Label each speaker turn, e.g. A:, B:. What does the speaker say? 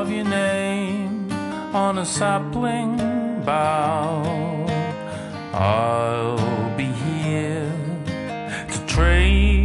A: of your name on a sapling bough. I'll be here to trade